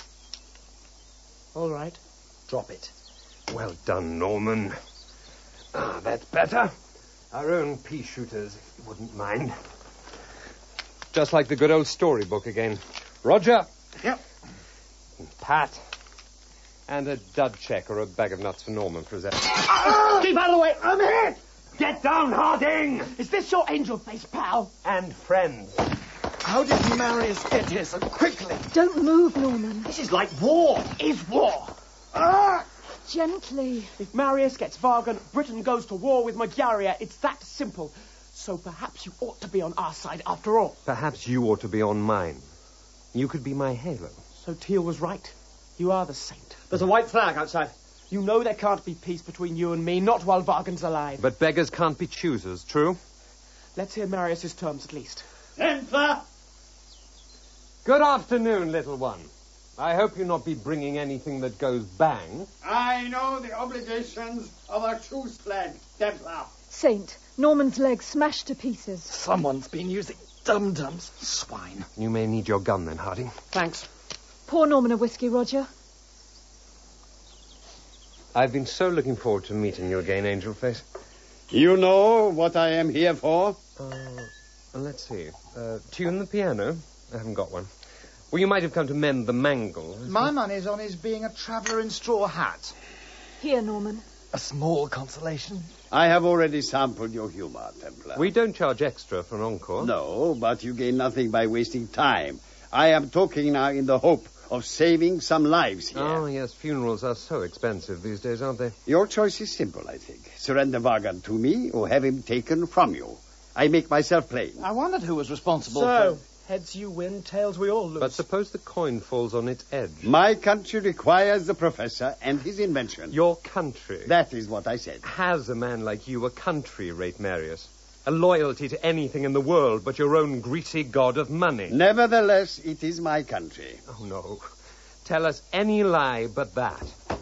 All right. Drop it. Well done, Norman. Ah, that's better. Our own pea shooters, if you wouldn't mind. Just like the good old storybook again. Roger. Yep. Pat. And a dud check or a bag of nuts for Norman for his Keep out of the way! I'm hit! Get down, Harding! Is this your Angel Face, pal? And friends. How did Marius get here so quickly? Don't move, Norman. This is like war. Is war. Gently. If Marius gets Vargan, Britain goes to war with Magyaria. It's that simple. So perhaps you ought to be on our side after all. Perhaps you ought to be on mine. You could be my halo. So Teal was right. You are the saint. There's a white flag outside. You know there can't be peace between you and me, not while Vargan's alive. But beggars can't be choosers, true? Let's hear Marius's terms at least. Templar! Good afternoon, little one. I hope you'll not be bringing anything that goes bang. I know the obligations of a truce flag, Templar. Saint, Norman's leg smashed to pieces. Someone's been using dum-dums. Swine. You may need your gun then, Harding. Thanks. Pour Norman a whiskey, Roger. I've been so looking forward to meeting you again, Angel Face. You know what I am here for? Let's see. Tune the piano. I haven't got one. Well, you might have come to mend the mangle. My money's on his being a traveller in straw hat. Here, Norman. A small consolation. I have already sampled your humour, Templar. We don't charge extra for an encore. No, but you gain nothing by wasting time. I am talking now in the hope of saving some lives here. Oh, yes, funerals are so expensive these days, aren't they? Your choice is simple, I think. Surrender Vargan to me or have him taken from you. I make myself plain. I wondered who was responsible So, heads you win, tails we all lose. But suppose the coin falls on its edge. My country requires the professor and his invention. Your country? That is what I said. Has a man like you a country, Rate Marius? A loyalty to anything in the world but your own greasy god of money? Nevertheless, it is my country. Oh, no. Tell us any lie but that.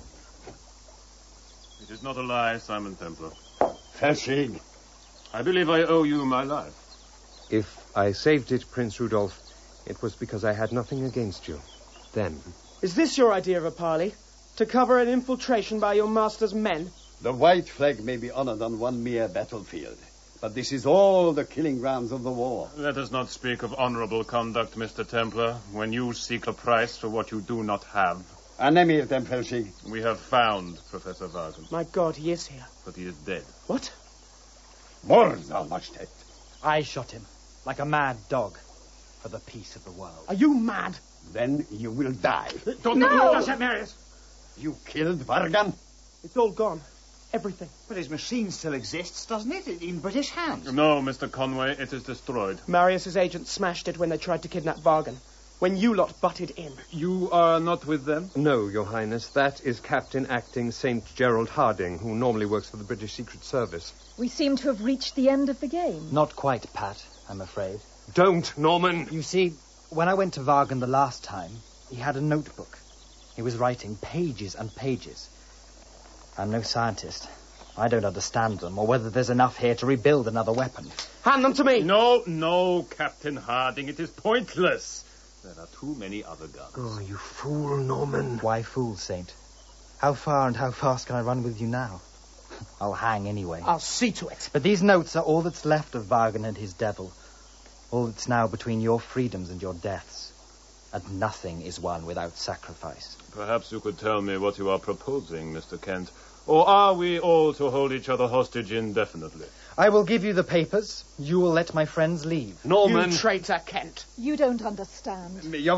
It is not a lie, Simon Templar. Fertig. I believe I owe you my life. If I saved it, Prince Rudolph, it was because I had nothing against you. Then. Is this your idea of a parley? To cover an infiltration by your master's men? The white flag may be honored on one mere battlefield, But this is all the killing grounds of the war. Let us not speak of honorable conduct, Mr. Templar, when you seek a price for what you do not have. Anemir dem Felshig. We have found Professor Vargan. My God, he is here. But he is dead. What? Morza Majestät. I shot him, like a mad dog, for the peace of the world. Are you mad? Then you will die. Don't No! St. Marius! You killed Vargan? It's all gone. Everything. But his machine still exists, doesn't it? In British hands. No, Mr. Conway, it is destroyed. Marius's agents smashed it when they tried to kidnap Vargan. When you lot butted in. You are not with them? No, Your Highness. That is Captain Acting St. Gerald Harding, who normally works for the British Secret Service. We seem to have reached the end of the game. Not quite, Pat, I'm afraid. Don't, Norman! You see, when I went to Vargan the last time, he had a notebook. He was writing pages and pages. I'm no scientist. I don't understand them, or whether there's enough here to rebuild another weapon. Hand them to me! No, Captain Harding. It is pointless. There are too many other guns. Oh, you fool, Norman. Why fool, Saint? How far and how fast can I run with you now? I'll hang anyway. I'll see to it. But these notes are all that's left of Vargan and his devil. All that's now between your freedoms and your deaths. And nothing is won without sacrifice. Perhaps you could tell me what you are proposing, Mr. Kent. Or are we all to hold each other hostage indefinitely? I will give you the papers. You will let my friends leave. Norman! You traitor, Kent. You don't understand. You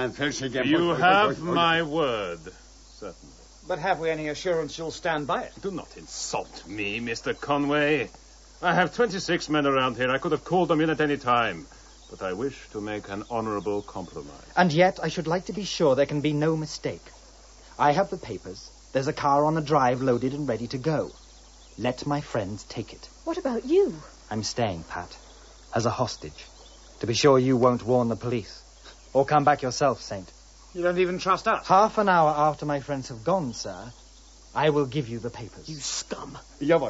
have my word. Certainly. But have we any assurance you'll stand by it? Do not insult me, Mr. Conway. I have 26 men around here. I could have called them in at any time. But I wish to make an honorable compromise. And yet, I should like to be sure there can be no mistake. I have the papers. There's a car on the drive loaded and ready to go. Let my friends take it. What about you? I'm staying, Pat, as a hostage. To be sure you won't warn the police. Or come back yourself, Saint. You don't even trust us? Half an hour after my friends have gone, sir, I will give you the papers. You scum.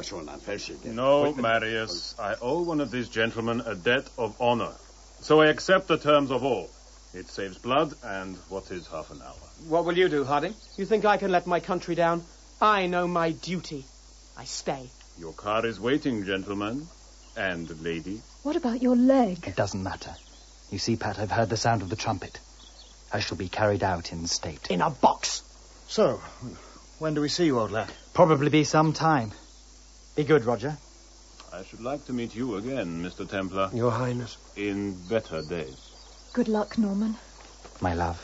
No, Marius. I owe one of these gentlemen a debt of honor. So I accept the terms of all. It saves blood, and what is half an hour? What will you do, Harding? You think I can let my country down? I know my duty. I stay. Your car is waiting, gentlemen. And lady. What about your leg? It doesn't matter. You see, Pat, I've heard the sound of the trumpet. I shall be carried out in state. In a box. So, when do we see you, old lad? Probably be some time. Be good, Roger. I should like to meet you again, Mr. Templar. Your Highness. In better days. Good luck, Norman. My love.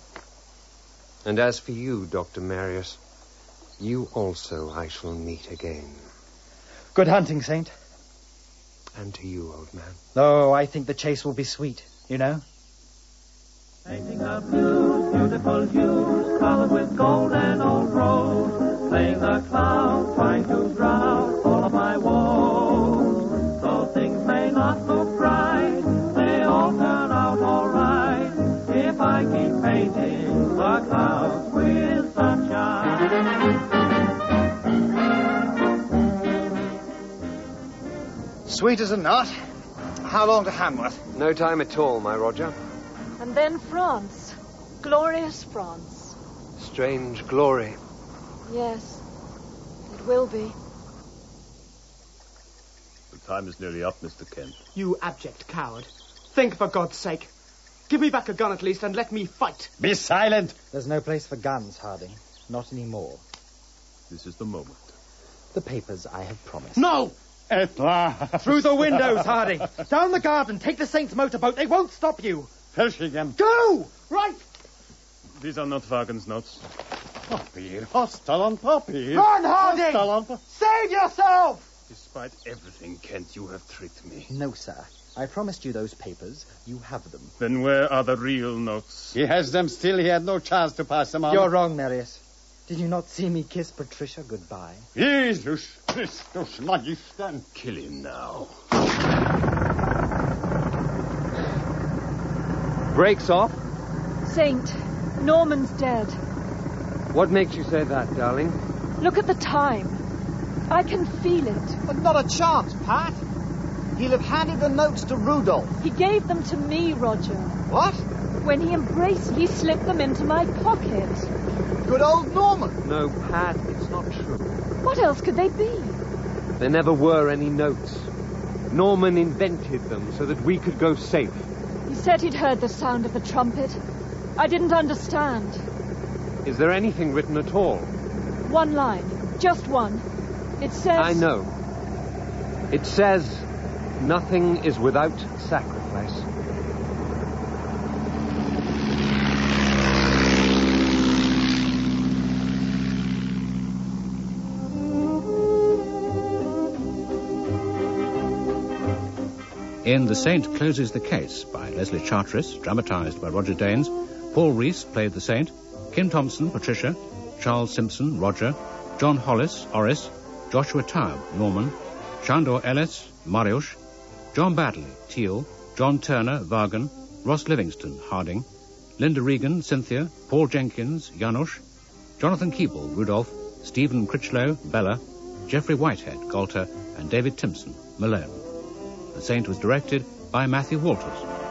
And as for you, Dr. Marius, you also I shall meet again. Good hunting, Saint. And to you, old man. Oh, I think the chase will be sweet, you know? Painting up hues, beautiful hues, colored with gold and old rose, playing the clown, trying to drown all of my woes. Though things may not look bright, they all turn out all right, if I keep painting the clouds with sunshine. Sweet as a nut. How long to Hamworth? No time at all, my Roger. And then France. Glorious France. Strange glory. Yes, it will be. The time is nearly up, Mr. Kent. You abject coward. Think for God's sake. Give me back a gun at least and let me fight. Be silent! There's no place for guns, Harding. Not anymore. This is the moment. The papers I have promised. No! Through the windows, Harding. Down the garden. Take the Saints' motorboat. They won't stop you. Go! Right! These are not Vargan's notes. Hostile on Poppy. Run, Harding! Save yourself! Despite everything, Kent, you have tricked me. No, sir. I promised you those papers. You have them. Then where are the real notes? He has them still. He had no chance to pass them on. You're wrong, Marius. Did you not see me kiss Patricia goodbye? Jesus Christus, Magister. Kill him now. Brakes off? Saint, Norman's dead. What makes you say that, darling? Look at the time. I can feel it. But not a chance, Pat. He'll have handed the notes to Rudolph. He gave them to me, Roger. What? When he embraced me, he slipped them into my pocket. Good old Norman. No, Pat, it's not true. What else could they be? There never were any notes. Norman invented them so that we could go safe. He said he'd heard the sound of the trumpet. I didn't understand. Is there anything written at all? One line. Just one. It says... I know. It says, nothing is without sacrifice. In The Saint Closes the Case by Leslie Charteris, dramatised by Roger Danes, Paul Rees played the Saint, Kim Thompson, Patricia, Charles Simpson, Roger, John Hollis, Oris, Joshua Taub, Norman, Shandor Ellis, Mariusz, John Badley, Teal, John Turner, Vargan, Ross Livingston, Harding, Linda Regan, Cynthia, Paul Jenkins, Janusz, Jonathan Keeble, Rudolph, Stephen Critchlow, Bella, Geoffrey Whitehead, Galter, and David Timpson, Malone. The Saint was directed by Matthew Walters.